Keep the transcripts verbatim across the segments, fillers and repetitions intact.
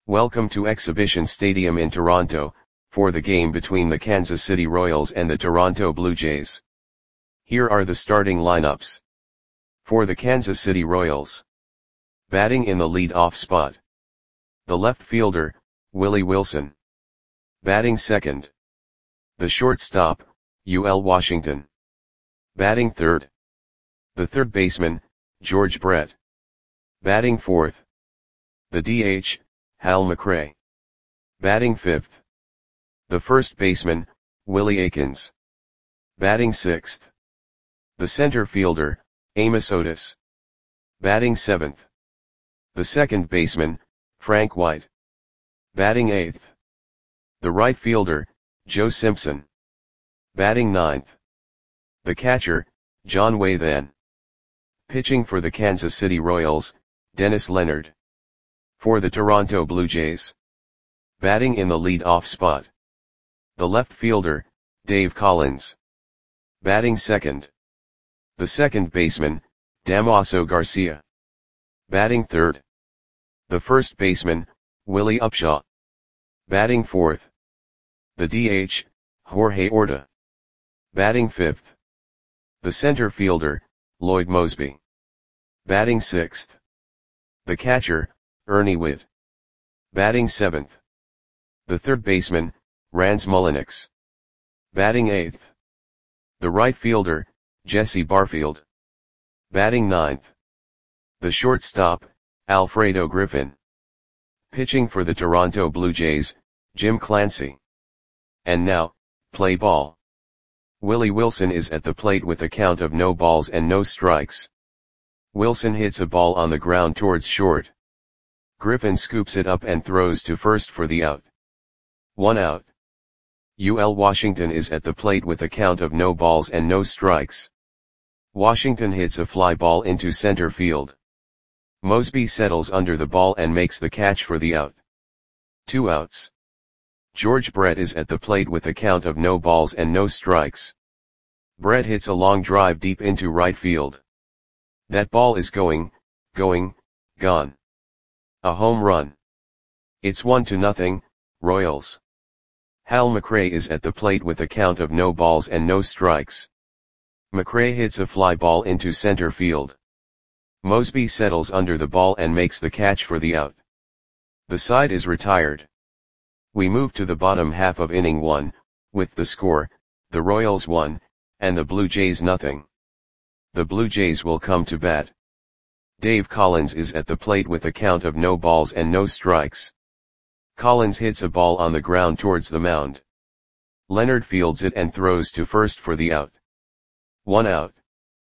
Welcome to Exhibition Stadium in Toronto, for the game between the Kansas City Royals and the Toronto Blue Jays. Here are the starting lineups. For the Kansas City Royals. Batting in the lead-off spot. The left fielder, Willie Wilson. Batting second. The shortstop, U L Washington. Batting third. The third baseman, George Brett. Batting fourth. The D H, Hal McRae. Batting fifth. The first baseman, Willie Aikens. Batting sixth. The center fielder, Amos Otis. Batting seventh. The second baseman, Frank White. Batting eighth. The right fielder, Joe Simpson. Batting ninth. The catcher, John Wathan. Pitching for the Kansas City Royals, Dennis Leonard. For the Toronto Blue Jays. Batting in the lead-off spot. The left fielder, Dave Collins. Batting second. The second baseman, Damaso Garcia. Batting third. The first baseman, Willie Upshaw. Batting fourth. The D H, Jorge Orta. Batting fifth. The center fielder, Lloyd Moseby. Batting sixth. The catcher, Ernie Whitt. Batting seventh. The third baseman, Rance Mulliniks. Batting eighth. The right fielder, Jesse Barfield. Batting ninth. The shortstop, Alfredo Griffin. Pitching for the Toronto Blue Jays, Jim Clancy. And now, play ball. Willie Wilson is at the plate with a count of no balls and no strikes. Wilson hits a ball on the ground towards short. Griffin scoops it up and throws to first for the out. One out. U L Washington is at the plate with a count of no balls and no strikes. Washington hits a fly ball into center field. Moseby settles under the ball and makes the catch for the out. Two outs. George Brett is at the plate with a count of no balls and no strikes. Brett hits a long drive deep into right field. That ball is going, going, gone. A home run. It's one to nothing, Royals. Hal McRae is at the plate with a count of no balls and no strikes. McRae hits a fly ball into center field. Moseby settles under the ball and makes the catch for the out. The side is retired. We move to the bottom half of inning one, with the score, the Royals one, and the Blue Jays nothing. The Blue Jays will come to bat. Dave Collins is at the plate with a count of no balls and no strikes. Collins hits a ball on the ground towards the mound. Leonard fields it and throws to first for the out. One out.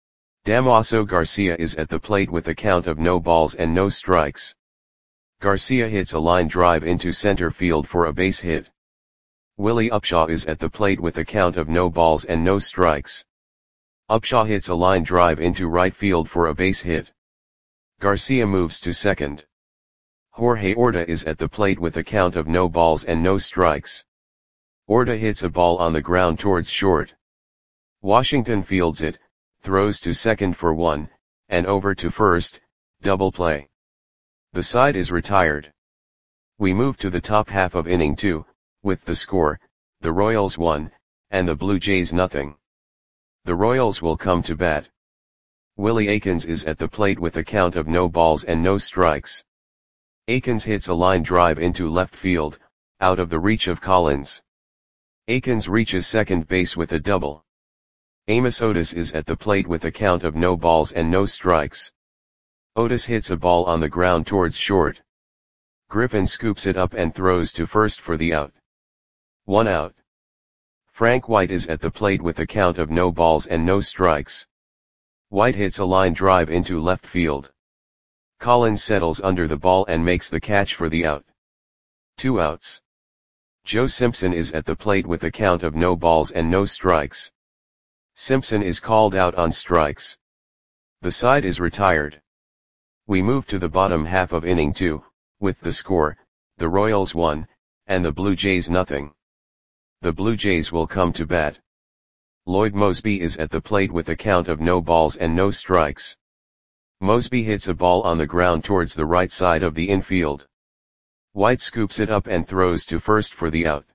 Damaso Garcia is at the plate with a count of no balls and no strikes. Garcia hits a line drive into center field for a base hit. Willie Upshaw is at the plate with a count of no balls and no strikes. Upshaw hits a line drive into right field for a base hit. Garcia moves to second. Jorge Orta is at the plate with a count of no balls and no strikes. Orta hits a ball on the ground towards short. Washington fields it, throws to second for one, and over to first, double play. The side is retired. We move to the top half of inning two, with the score, the Royals one, and the Blue Jays nothing. The Royals will come to bat. Willie Aikens is at the plate with a count of no balls and no strikes. Aikens hits a line drive into left field, out of the reach of Collins. Aikens reaches second base with a double. Amos Otis is at the plate with a count of no balls and no strikes. Otis hits a ball on the ground towards short. Griffin scoops it up and throws to first for the out. One out. Frank White is at the plate with a count of no balls and no strikes. White hits a line drive into left field. Collins settles under the ball and makes the catch for the out. Two outs. Joe Simpson is at the plate with a count of no balls and no strikes. Simpson is called out on strikes. The side is retired. We move to the bottom half of inning two, with the score, the Royals one, and the Blue Jays nothing. The Blue Jays will come to bat. Lloyd Moseby is at the plate with a count of no balls and no strikes. Moseby hits a ball on the ground towards the right side of the infield. White scoops it up and throws to first for the out.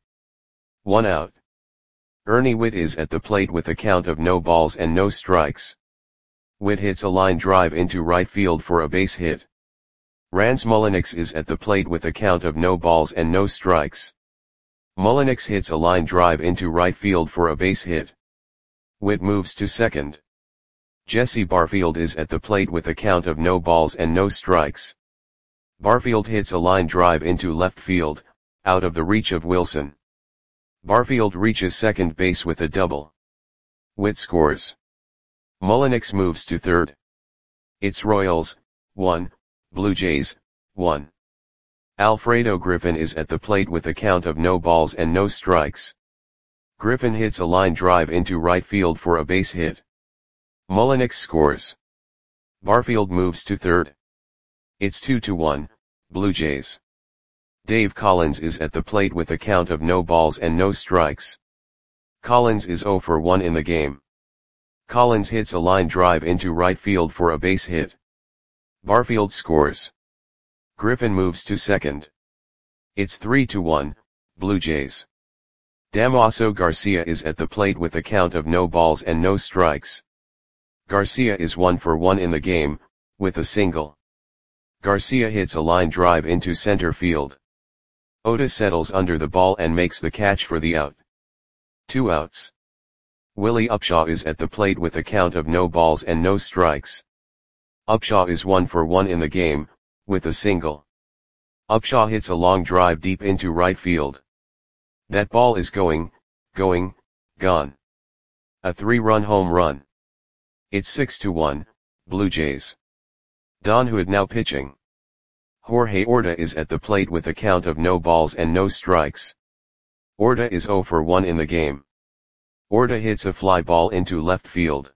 One out. Ernie Whitt is at the plate with a count of no balls and no strikes. Whitt hits a line drive into right field for a base hit. Rans Mulliniks is at the plate with a count of no balls and no strikes. Mulliniks hits a line drive into right field for a base hit. Whitt moves to second. Jesse Barfield is at the plate with a count of no balls and no strikes. Barfield hits a line drive into left field, out of the reach of Wilson. Barfield reaches second base with a double. Whitt scores. Mulliniks moves to third. It's Royals, one, Blue Jays, one. Alfredo Griffin is at the plate with a count of no balls and no strikes. Griffin hits a line drive into right field for a base hit. Mulliniks scores. Barfield moves to third. It's two to one, Blue Jays. Dave Collins is at the plate with a count of no balls and no strikes. Collins is zero for one in the game. Collins hits a line drive into right field for a base hit. Barfield scores. Griffin moves to second. It's three to one, Blue Jays. Damaso Garcia is at the plate with a count of no balls and no strikes. Garcia is one for one in the game, with a single. Garcia hits a line drive into center field. Oda settles under the ball and makes the catch for the out. Two outs. Willie Upshaw is at the plate with a count of no balls and no strikes. Upshaw is one for one in the game, with a single. Upshaw hits a long drive deep into right field. That ball is going, going, gone. A three-run home run. It's six to one, Blue Jays. Don Hood now pitching. Jorge Orta is at the plate with a count of no balls and no strikes. Orta is zero for one in the game. Orta hits a fly ball into left field.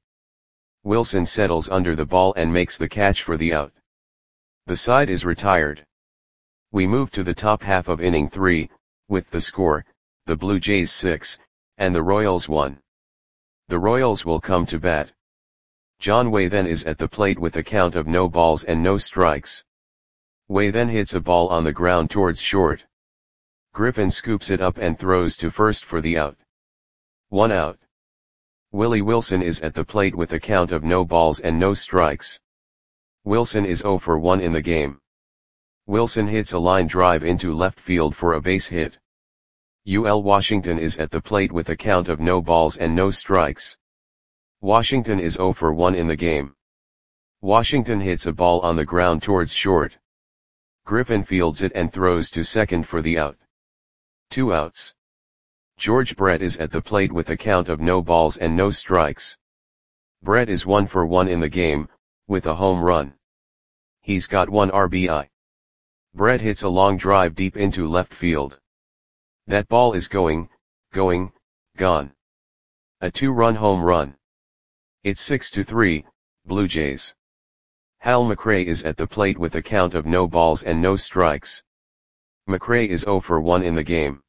Wilson settles under the ball and makes the catch for the out. The side is retired. We move to the top half of inning three, with the score, the Blue Jays six, and the Royals one. The Royals will come to bat. John Way then is at the plate with a count of no balls and no strikes. Way then hits a ball on the ground towards short. Griffin scoops it up and throws to first for the out. One out. Willie Wilson is at the plate with a count of no balls and no strikes. Wilson is zero for one in the game. Wilson hits a line drive into left field for a base hit. U L Washington is at the plate with a count of no balls and no strikes. Washington is zero for one in the game. Washington hits a ball on the ground towards short. Griffin fields it and throws to second for the out. Two outs. George Brett is at the plate with a count of no balls and no strikes. Brett is one for one in the game, with a home run. He's got one R B I. Brett hits a long drive deep into left field. That ball is going, going, gone. A two-run home run. It's six to three, Blue Jays. Hal McRae is at the plate with a count of no balls and no strikes. McRae is zero for one in the game.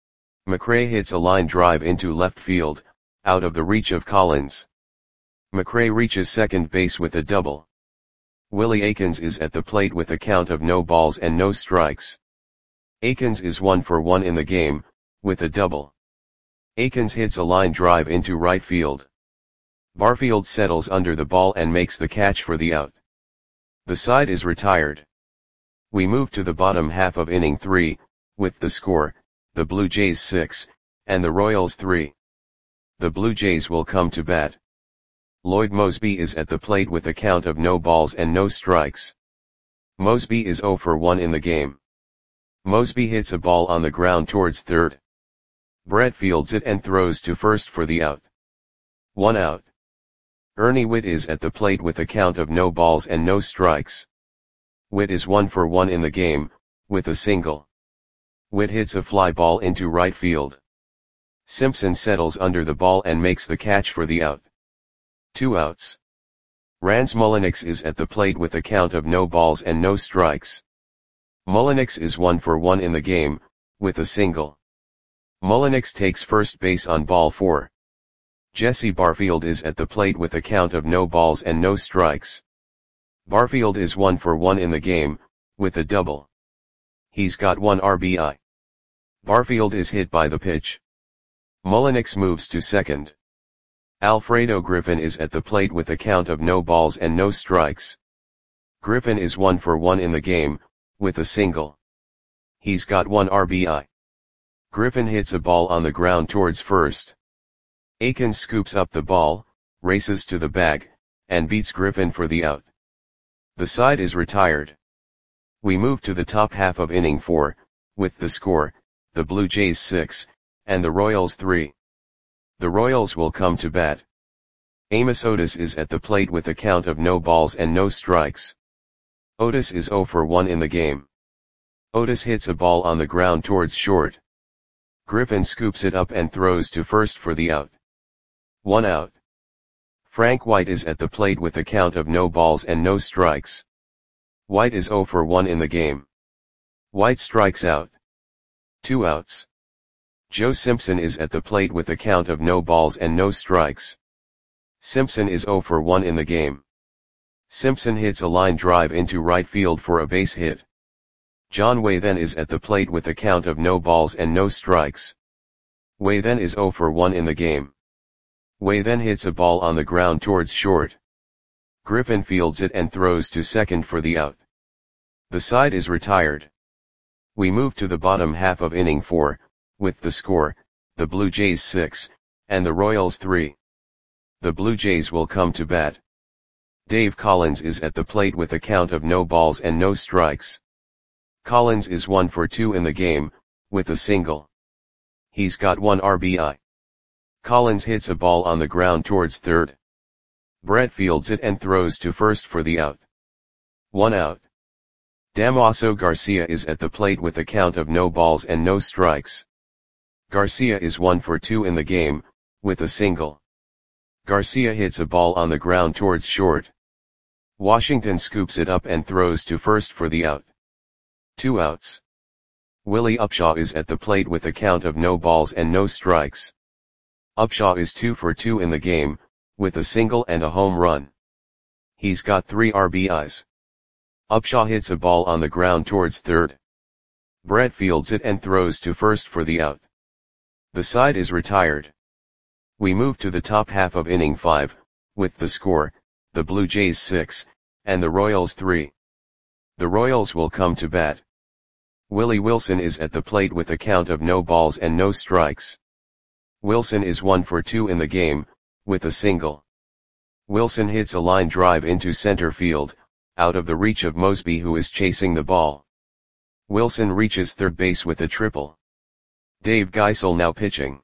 McRae hits a line drive into left field, out of the reach of Collins. McRae reaches second base with a double. Willie Aikens is at the plate with a count of no balls and no strikes. Aikens is one for one in the game, with a double. Aikens hits a line drive into right field. Barfield settles under the ball and makes the catch for the out. The side is retired. We move to the bottom half of inning three, with the score, the Blue Jays six, and the Royals three. The Blue Jays will come to bat. Lloyd Mosby is at the plate with a count of no balls and no strikes. Mosby is zero for one in the game. Mosby hits a ball on the ground towards third. Brett fields it and throws to first for the out. One out. Ernie Whitt is at the plate with a count of no balls and no strikes. Whitt is one for one in the game, with a single. Whitt hits a fly ball into right field. Simpson settles under the ball and makes the catch for the out. Two outs. Rans Mulliniks is at the plate with a count of no balls and no strikes. Mulliniks is one for one in the game, with a single. Mulliniks takes first base on ball four. Jesse Barfield is at the plate with a count of no balls and no strikes. Barfield is one for one in the game, with a double. He's got one R B I. Barfield is hit by the pitch. Mullenix moves to second. Alfredo Griffin is at the plate with a count of no balls and no strikes. Griffin is one for one in the game, with a single. He's got one R B I. Griffin hits a ball on the ground towards first. Akins scoops up the ball, races to the bag, and beats Griffin for the out. The side is retired. We move to the top half of inning four, with the score, the Blue Jays six, and the Royals three. The Royals will come to bat. Amos Otis is at the plate with a count of no balls and no strikes. Otis is zero for one in the game. Otis hits a ball on the ground towards short. Griffin scoops it up and throws to first for the out. One out. Frank White is at the plate with a count of no balls and no strikes. White is zero for one in the game. White strikes out. Two outs. Joe Simpson is at the plate with a count of no balls and no strikes. Simpson is zero for one in the game. Simpson hits a line drive into right field for a base hit. John Way then is at the plate with a count of no balls and no strikes. Way then is zero for one in the game. Way then hits a ball on the ground towards short. Griffin fields it and throws to second for the out. The side is retired. We move to the bottom half of inning four, with the score, the Blue Jays six, and the Royals three. The Blue Jays will come to bat. Dave Collins is at the plate with a count of no balls and no strikes. Collins is one for two in the game, with a single. He's got one R B I. Collins hits a ball on the ground towards third. Brett fields it and throws to first for the out. One out. Damaso Garcia is at the plate with a count of no balls and no strikes. Garcia is one for two in the game, with a single. Garcia hits a ball on the ground towards short. Washington scoops it up and throws to first for the out. Two outs. Willie Upshaw is at the plate with a count of no balls and no strikes. Upshaw is two for two in the game, with a single and a home run. He's got three R B Is. Upshaw hits a ball on the ground towards third. Brett fields it and throws to first for the out. The side is retired. We move to the top half of inning five, with the score, the Blue Jays six, and the Royals three. The Royals will come to bat. Willie Wilson is at the plate with a count of no balls and no strikes. Wilson is one for two in the game, with a single. Wilson hits a line drive into center field, out of the reach of Mosby who is chasing the ball. Wilson reaches third base with a triple. Dave Geisel now pitching.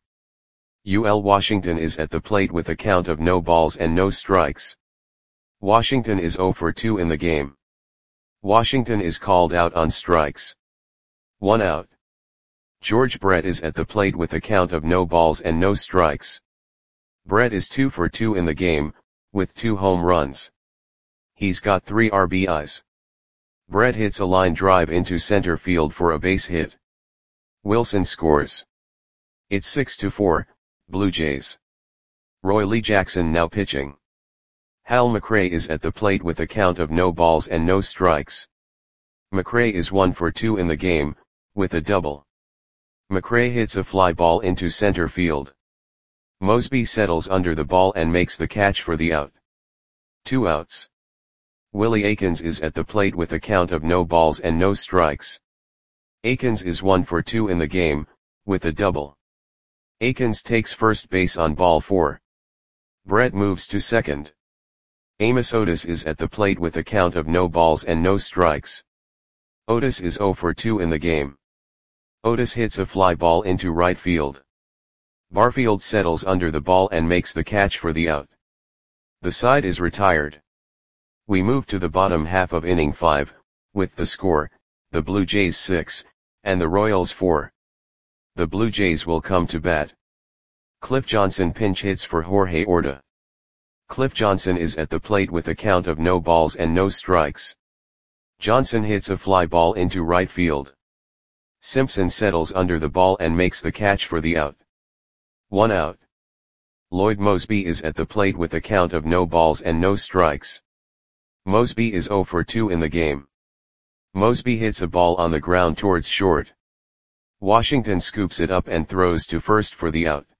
U L Washington is at the plate with a count of no balls and no strikes. Washington is zero for two in the game. Washington is called out on strikes. One out. George Brett is at the plate with a count of no balls and no strikes. Brett is two for two in the game, with two home runs. He's got three R B Is. Brett hits a line drive into center field for a base hit. Wilson scores. It's six to four, Blue Jays. Roy Lee Jackson now pitching. Hal McRae is at the plate with a count of no balls and no strikes. McRae is one for two in the game, with a double. McRae hits a fly ball into center field. Mosby settles under the ball and makes the catch for the out. Two outs. Willie Akins is at the plate with a count of no balls and no strikes. Akins is one for two in the game, with a double. Akins takes first base on ball four. Brett moves to second. Amos Otis is at the plate with a count of no balls and no strikes. Otis is zero for two in the game. Otis hits a fly ball into right field. Barfield settles under the ball and makes the catch for the out. The side is retired. We move to the bottom half of inning five, with the score, the Blue Jays six, and the Royals four. The Blue Jays will come to bat. Cliff Johnson pinch hits for Jorge Orta. Cliff Johnson is at the plate with a count of no balls and no strikes. Johnson hits a fly ball into right field. Simpson settles under the ball and makes the catch for the out. One out. Lloyd Mosby is at the plate with a count of no balls and no strikes. Mosby is zero for two in the game. Mosby hits a ball on the ground towards short. Washington scoops it up and throws to first for the out.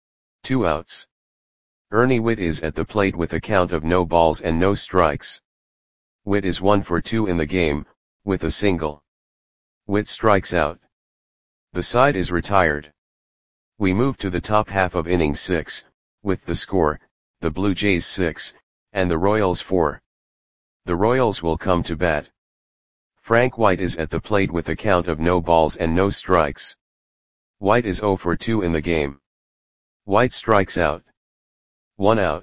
Two outs. Ernie Whitt is at the plate with a count of no balls and no strikes. Whitt is one for two in the game, with a single. Whitt strikes out. The side is retired. We move to the top half of inning six, with the score, the Blue Jays six, and the Royals four. The Royals will come to bat. Frank White is at the plate with a count of no balls and no strikes. White is oh for two in the game. White strikes out. One out.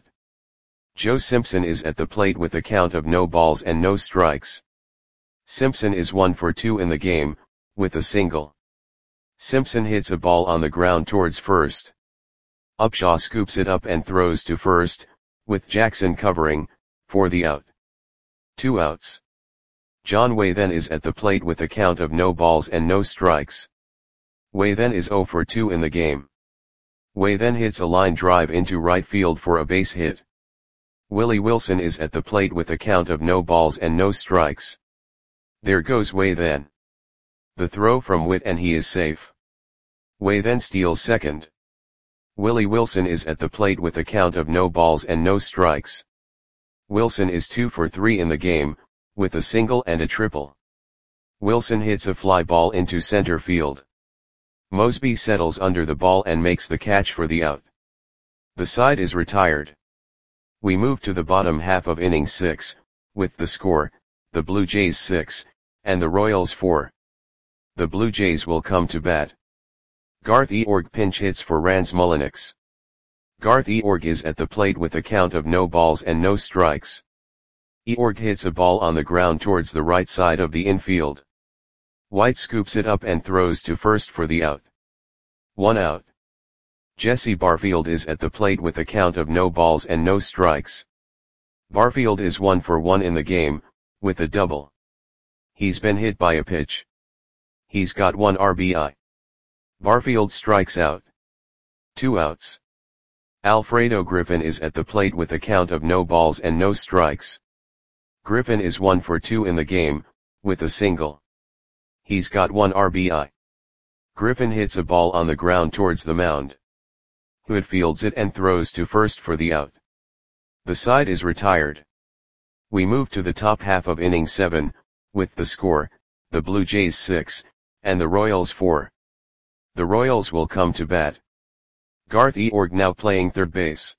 Joe Simpson is at the plate with a count of no balls and no strikes. Simpson is one for two in the game, with a single. Simpson hits a ball on the ground towards first. Upshaw scoops it up and throws to first, with Jackson covering, for the out. Two outs. John Way then is at the plate with a count of no balls and no strikes. Way then is oh for two in the game. Way then hits a line drive into right field for a base hit. Willie Wilson is at the plate with a count of no balls and no strikes. There goes Way then. The throw from Whitt and he is safe. Way then steals second. Willie Wilson is at the plate with a count of no balls and no strikes. Wilson is two for three in the game, with a single and a triple. Wilson hits a fly ball into center field. Mosby settles under the ball and makes the catch for the out. The side is retired. We move to the bottom half of inning six, with the score, the Blue Jays six, and the Royals four. The Blue Jays will come to bat. Garth Eorg pinch hits for Rans Mulliniks. Garth Eorg is at the plate with a count of no balls and no strikes. Eorg hits a ball on the ground towards the right side of the infield. White scoops it up and throws to first for the out. One out. Jesse Barfield is at the plate with a count of no balls and no strikes. Barfield is one for one in the game, with a double. He's been hit by a pitch. He's got one R B I. Barfield strikes out. Two outs. Alfredo Griffin is at the plate with a count of no balls and no strikes. Griffin is one for two in the game, with a single. He's got one R B I. Griffin hits a ball on the ground towards the mound. Hood fields it and throws to first for the out. The side is retired. We move to the top half of inning seven, with the score, the Blue Jays six, and the Royals four. The Royals will come to bat. Garth Eorg now playing third base.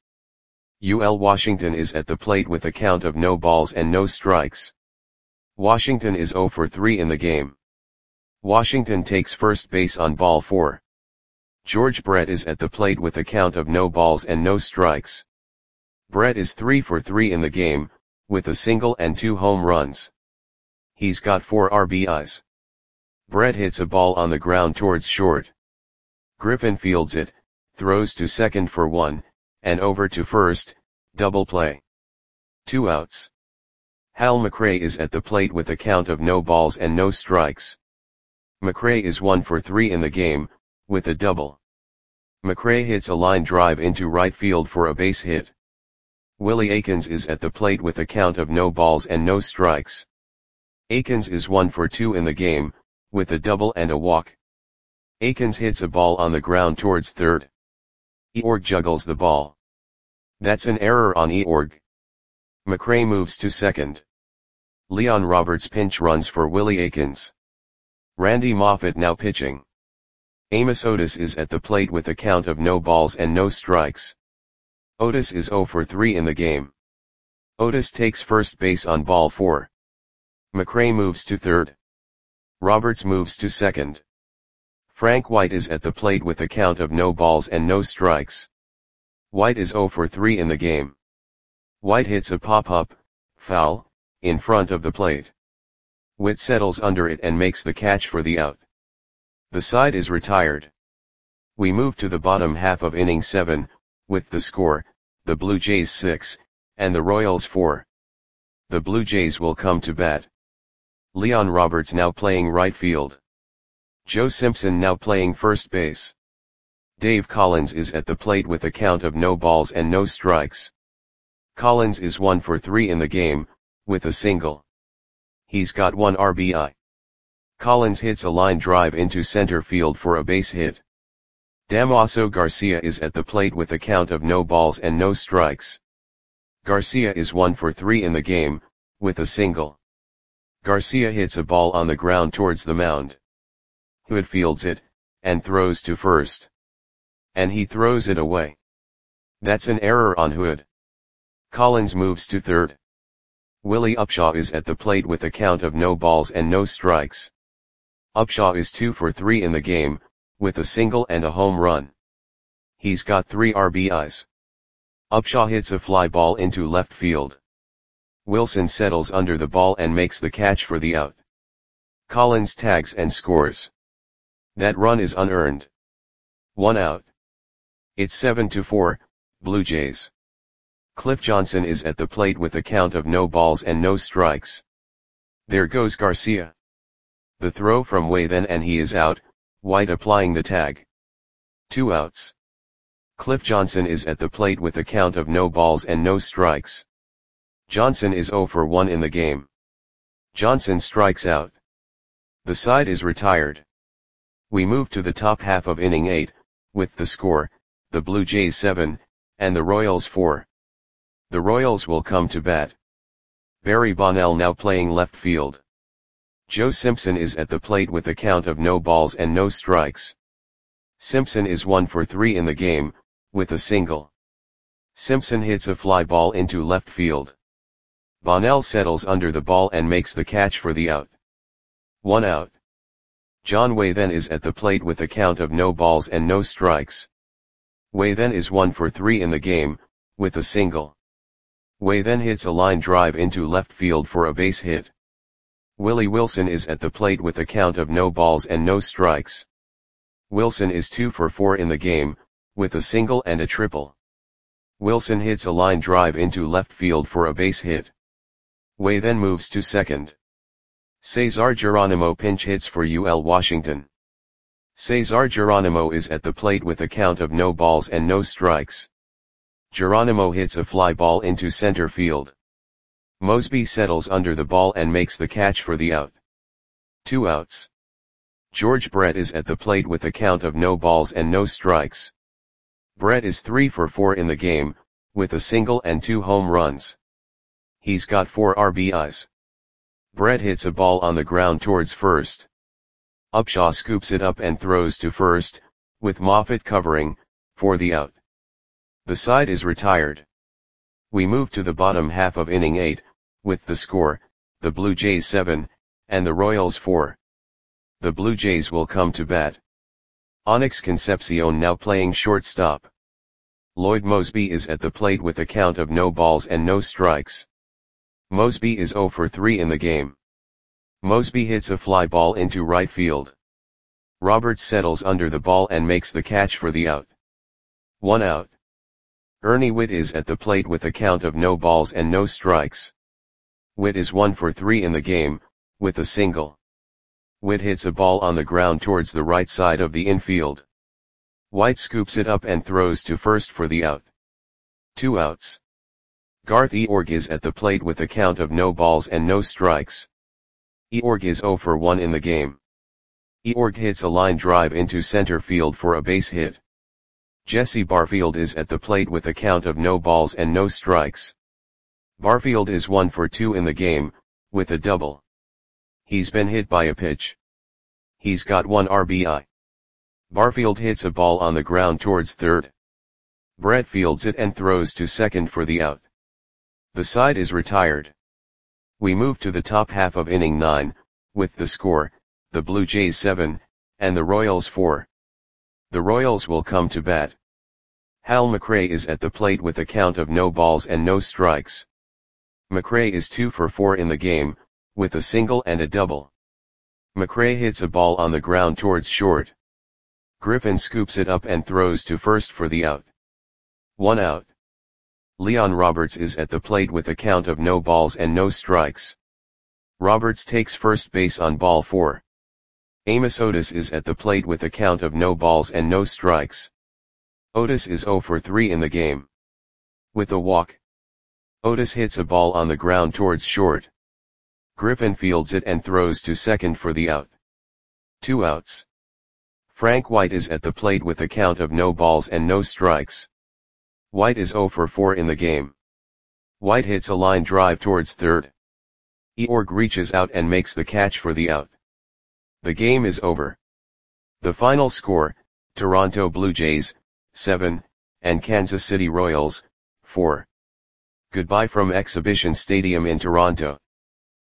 U L Washington is at the plate with a count of no balls and no strikes. Washington is oh for three in the game. Washington takes first base on ball four. George Brett is at the plate with a count of no balls and no strikes. Brett is three for three in the game, with a single and two home runs. He's got four R B Is. Brett hits a ball on the ground towards short. Griffin fields it, throws to second for one, and over to first, double play. Two outs. Hal McRae is at the plate with a count of no balls and no strikes. McRae is one for three in the game, with a double. McRae hits a line drive into right field for a base hit. Willie Aikens is at the plate with a count of no balls and no strikes. Aikens is one for two in the game, with a double and a walk. Aikens hits a ball on the ground towards third. Eorg juggles the ball. That's an error on Eorg. McRae moves to second. Leon Roberts pinch runs for Willie Aikens. Randy Moffett now pitching. Amos Otis is at the plate with a count of no balls and no strikes. Otis is oh for three in the game. Otis takes first base on ball four. McRae moves to third. Roberts moves to second. Frank White is at the plate with a count of no balls and no strikes. White is oh for three in the game. White hits a pop-up, foul, in front of the plate. Whitt settles under it and makes the catch for the out. The side is retired. We move to the bottom half of inning seven, with the score, the Blue Jays six, and the Royals four. The Blue Jays will come to bat. Leon Roberts now playing right field. Joe Simpson now playing first base. Dave Collins is at the plate with a count of no balls and no strikes. Collins is one for three in the game, with a single. He's got one R B I. Collins hits a line drive into center field for a base hit. Damaso Garcia is at the plate with a count of no balls and no strikes. Garcia is one for three in the game, with a single. Garcia hits a ball on the ground towards the mound. Hood fields it, and throws to first. And he throws it away. That's an error on Hood. Collins moves to third. Willie Upshaw is at the plate with a count of no balls and no strikes. Upshaw is two for three in the game, with a single and a home run. He's got three R B Is. Upshaw hits a fly ball into left field. Wilson settles under the ball and makes the catch for the out. Collins tags and scores. That run is unearned. One out. It's seven to four, Blue Jays. Cliff Johnson is at the plate with a count of no balls and no strikes. There goes Garcia. The throw from way then and he is out, White applying the tag. Two outs. Cliff Johnson is at the plate with a count of no balls and no strikes. Johnson is zero for one in the game. Johnson strikes out. The side is retired. We move to the top half of inning eight, with the score, the Blue Jays seven, and the Royals four. The Royals will come to bat. Barry Bonnell now playing left field. Joe Simpson is at the plate with a count of no balls and no strikes. Simpson is one for three in the game, with a single. Simpson hits a fly ball into left field. Bonnell settles under the ball and makes the catch for the out. One out. John Way then is at the plate with a count of no balls and no strikes. Way then is one for three in the game, with a single. Way then hits a line drive into left field for a base hit. Willie Wilson is at the plate with a count of no balls and no strikes. Wilson is two for four in the game, with a single and a triple. Wilson hits a line drive into left field for a base hit. Way then moves to second. Cesar Geronimo pinch hits for U L Washington. Cesar Geronimo is at the plate with a count of no balls and no strikes. Geronimo hits a fly ball into center field. Mosby settles under the ball and makes the catch for the out. Two outs. George Brett is at the plate with a count of no balls and no strikes. Brett is three for four in the game, with a single and two home runs. He's got four R B Is. Brett hits a ball on the ground towards first. Upshaw scoops it up and throws to first, with Moffitt covering, for the out. The side is retired. We move to the bottom half of inning eight, with the score, the Blue Jays seven, and the Royals four. The Blue Jays will come to bat. Onyx Concepcion now playing shortstop. Lloyd Mosby is at the plate with a count of no balls and no strikes. Mosby is zero for three in the game. Mosby hits a fly ball into right field. Roberts settles under the ball and makes the catch for the out. One out. Ernie Whitt is at the plate with a count of no balls and no strikes. Whitt is one for three in the game, with a single. Whitt hits a ball on the ground towards the right side of the infield. White scoops it up and throws to first for the out. Two outs. Garth Eorg is at the plate with a count of no balls and no strikes. Eorg is zero for one in the game. Eorg hits a line drive into center field for a base hit. Jesse Barfield is at the plate with a count of no balls and no strikes. Barfield is one for two in the game, with a double. He's been hit by a pitch. He's got one R B I. Barfield hits a ball on the ground towards third. Brett fields it and throws to second for the out. The side is retired. We move to the top half of inning nine, with the score, the Blue Jays seven, and the Royals four. The Royals will come to bat. Hal McRae is at the plate with a count of no balls and no strikes. McRae is two for four in the game, with a single and a double. McRae hits a ball on the ground towards short. Griffin scoops it up and throws to first for the out. One out. Leon Roberts is at the plate with a count of no balls and no strikes. Roberts takes first base on ball four. Amos Otis is at the plate with a count of no balls and no strikes. Otis is zero for three in the game. With a walk. Otis hits a ball on the ground towards short. Griffin fields it and throws to second for the out. Two outs. Frank White is at the plate with a count of no balls and no strikes. White is zero for four in the game. White hits a line drive towards third. Eorg reaches out and makes the catch for the out. The game is over. The final score, Toronto Blue Jays, seven, and Kansas City Royals, four. Goodbye from Exhibition Stadium in Toronto.